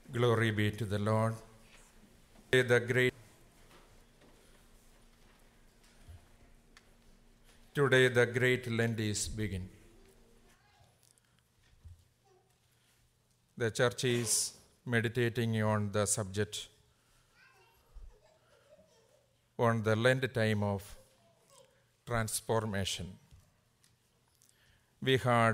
Glory be to the Lord. Today the great Lent is begin. The church is meditating on the subject on the Lent time of transformation. We had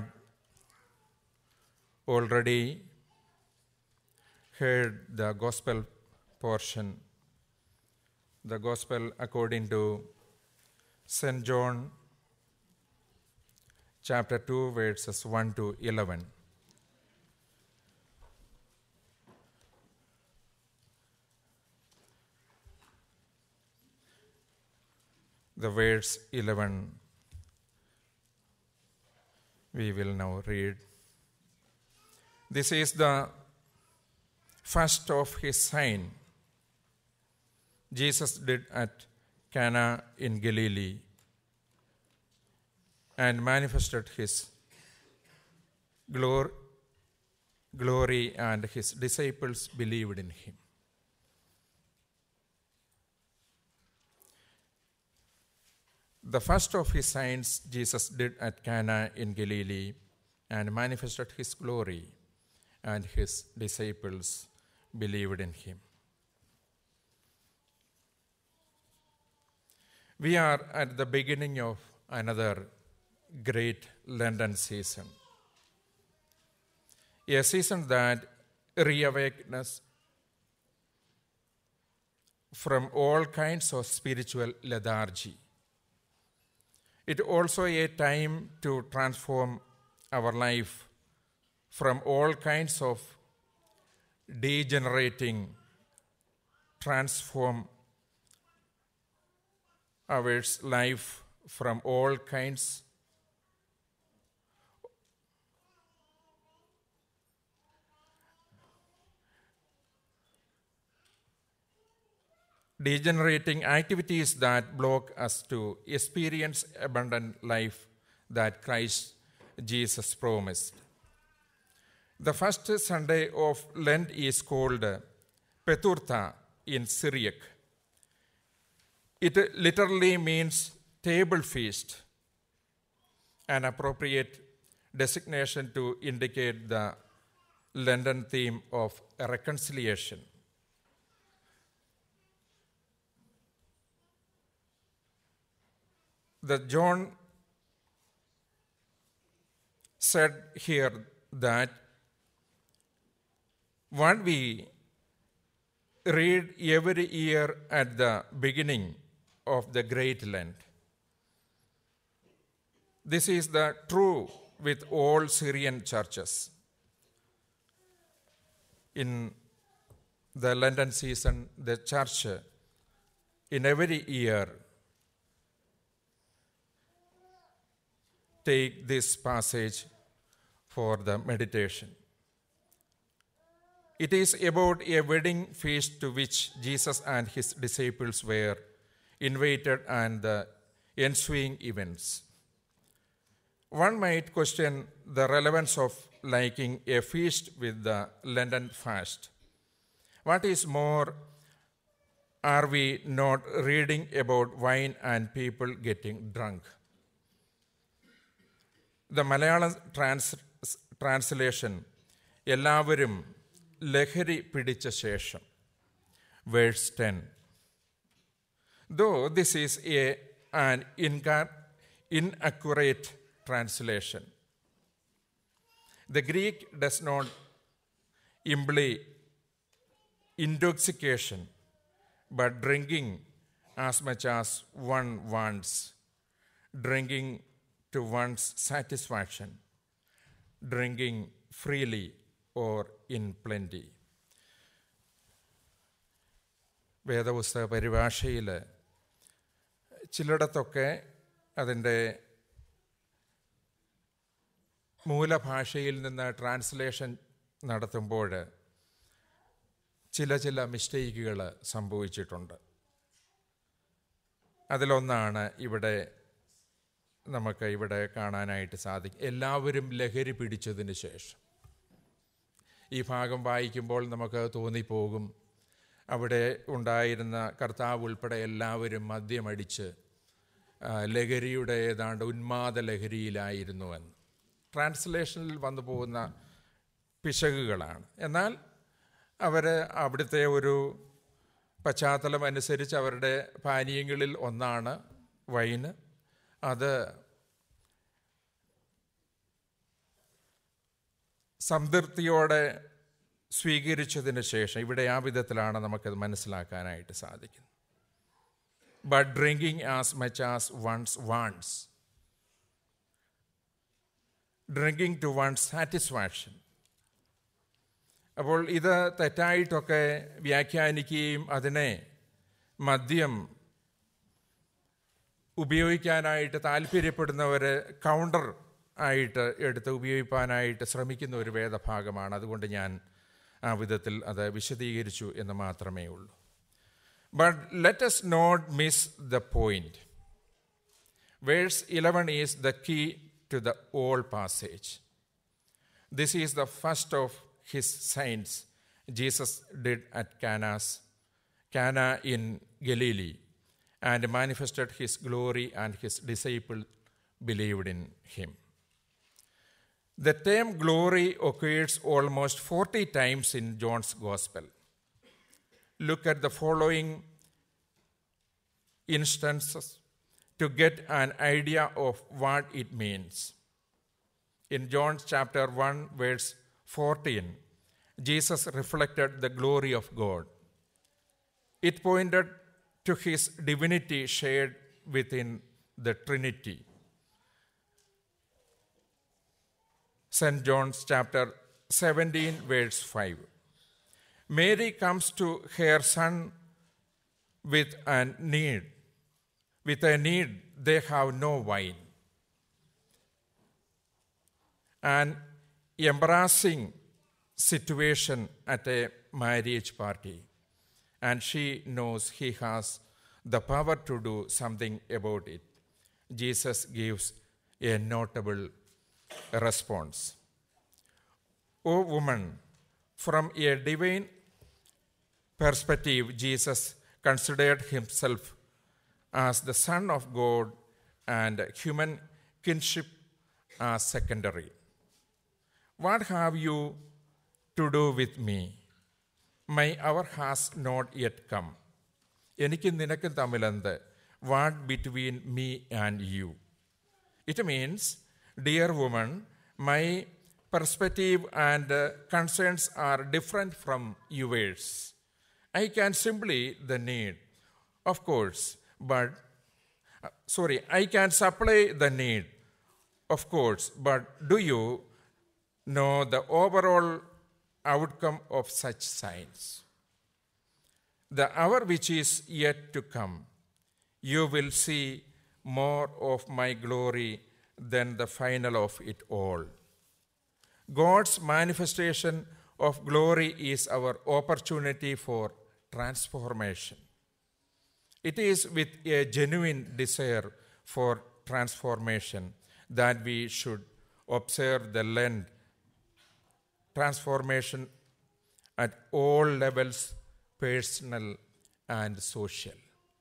already heard the gospel portion, the gospel according to St. John chapter 2 verses 1 to 11. The verse 11 we will now read. This is the first of his sign Jesus did at Cana in Galilee and manifested his glory, and his disciples believed in him. The first of his signs Jesus did at Cana in Galilee and manifested his glory, and his disciples believed in him. We are at the beginning of another great Lenten season, a season that reawakens us from all kinds of spiritual lethargy. It is also a time to transform our life from all kinds of degenerating, transform our life from all kinds degenerating activities that block us to experience abundant life that Christ Jesus promised. The first Sunday of Lent is called Peturtha in Syriac. It literally means table feast, an appropriate designation to indicate the Lenten theme of reconciliation. The John said here that what we read every year at the beginning of the Great Lent. This is the true with all Syrian churches. In the Lenten season, the church in every year take this passage for the meditation. It is about a wedding feast to which Jesus and his disciples were invited and the ensuing events. One might question the relevance of liking a feast with the Lenten fast. What is more, are we not reading about wine and people getting drunk? The Malayalam translation, Ellavarum Lehari Pidicha Shesham, verse 10. Though this is an inaccurate translation, the Greek does not imply intoxication, but drinking as much as one wants, drinking to one's satisfaction, drinking freely or in plenty. വേദപുസ്തക പരിഭാഷയിൽ ചിലയിടത്തൊക്കെ അതിൻ്റെ മൂലഭാഷയിൽ നിന്ന് translation നടത്തുമ്പോൾ ചില മിസ്റ്റേക്കുകൾ സംഭവിച്ചിട്ടുണ്ട്. അതിലൊന്നാണ് ഇവിടെ കാണാനായിട്ട് സാധിക്കും. എല്ലാവരും ലഹരി പിടിച്ചതിന് ശേഷം. ഈ ഭാഗം വായിക്കുമ്പോൾ നമുക്ക് തോന്നിപ്പോകും അവിടെ ഉണ്ടായിരുന്ന കർത്താവ് ഉൾപ്പെടെ എല്ലാവരും മദ്യമടിച്ച് ലഹരിയുടെ ഏതാണ്ട് ഉന്മാദ ലഹരിയിലായിരുന്നുവെന്ന്. ട്രാൻസ്ലേഷനിൽ വന്നു പോകുന്ന പിശകുകളാണ്. എന്നാൽ അവർ അവിടുത്തെ ഒരു പശ്ചാത്തലം അനുസരിച്ച് അവരുടെ പാനീയങ്ങളിൽ ഒന്നാണ് വൈന്. അത് സംതൃപ്തിയോടെ സ്വീകരിച്ചതിന് ശേഷം ഇവിടെ ആ വിധത്തിലാണ് നമുക്കത് മനസ്സിലാക്കാനായിട്ട് സാധിക്കുന്നത്. But drinking as much as one's wants, drinking to one's satisfaction. അപ്പോൾ ഇത് തെറ്റായിട്ടൊക്കെ വ്യാഖ്യാനിക്കുകയും അതിനെ മദ്യം ഉപയോഗിക്കാനായിട്ട് താല്പര്യപ്പെടുന്നവർ കൗണ്ടർ ആയിട്ട് എടുത്ത് ഉപയോഗിക്കാനായിട്ട് ശ്രമിക്കുന്ന ഒരു വേദഭാഗമാണ്. അതുകൊണ്ട് ഞാൻ ആ വിധത്തിൽ അത് വിശദീകരിച്ചു എന്ന് മാത്രമേ ഉള്ളൂ. But let us not miss the point. Verse 11 is the key to the whole passage. This is the first of his signs Jesus did at Cana in Galilee, and manifested his glory, and his disciples believed in him. The term glory occurs almost 40 times in John's Gospel. Look at the following instances to get an idea of what it means. In John chapter 1, verse 14, Jesus reflected the glory of God. It pointed to his divinity shared within the Trinity. St. John's chapter 17, verse 5. Mary comes to her son with a need. With a need, they have no wine. An embarrassing situation at a marriage party, and she knows he has the power to do something about it. Jesus gives a notable response. O woman, from a divine perspective, Jesus considered himself as the Son of God and human kinship as secondary. What have you to do with me? My hour has not yet come. എനിക്കും നിനക്കും തമ്മിലെന്ത്? What between me and you? It means, dear woman, my perspective and concerns are different from yours. I can simply the need, of course, but I can supply the need, of course, but do you know the overall outcome of such signs? The hour which is yet to come, you will see more of my glory than the final of it all. God's manifestation of glory is our opportunity for transformation. It is with a genuine desire for transformation that we should observe the Lent transformation at all levels, personal and social.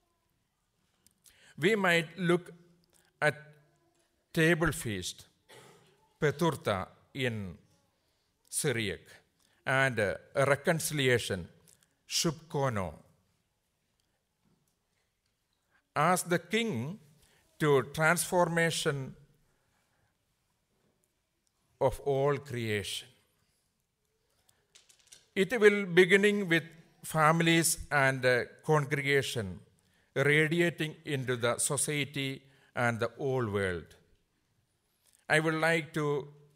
We might look at table feast, Peturta in Syriac, and reconciliation, Shubkono, as the king to transformation of all creation. It will beginning with families and congregation, radiating into the society and the whole world. I would like to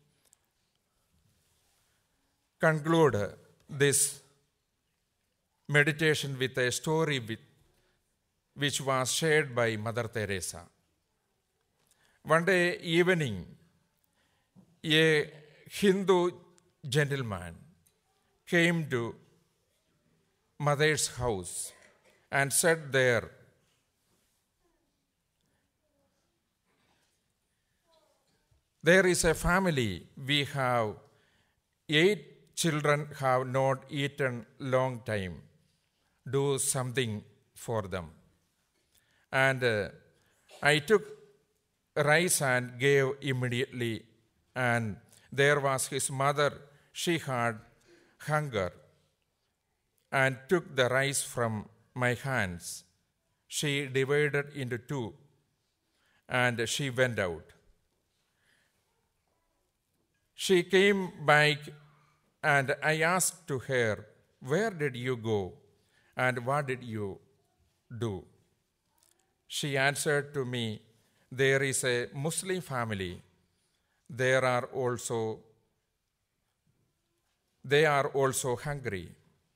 conclude this meditation with a story which was shared by Mother Teresa. One day evening, a Hindu gentleman came to Mother's house and said there, "There is a family. We have 8 children have not eaten long time. Do something for them. And I took rice and gave immediately. And there was his mother. She had hunger and took the rice from my hands. She divided into two, and she went out. She came back, and I asked to her, "Where did you go, and what did you do?" She answered to me, "There is a Muslim family. They are also hungry."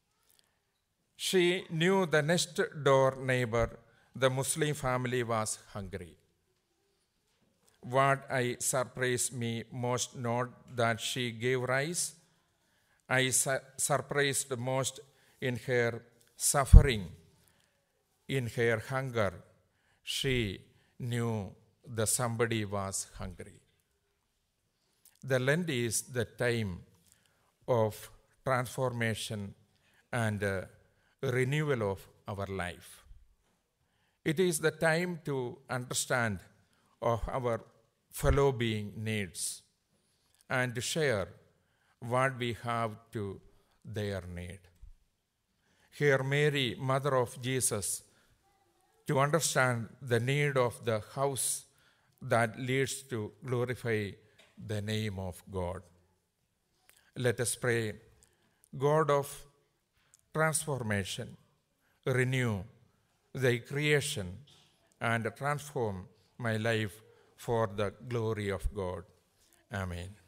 She knew the next door neighbor, the Muslim family, was hungry. What I surprised me most, not that she gave rice, I surprised most in her suffering, in her hunger. She knew that somebody was hungry. The Lent is the time of transformation and renewal of our life. It is the time to understand of our fellow being needs and to share what we have to their need. Here Mary, Mother of Jesus, to understand the need of the house that leads to glorify the name of God. Let us pray. God of transformation, renew thy creation and transform my life for the glory of God. Amen.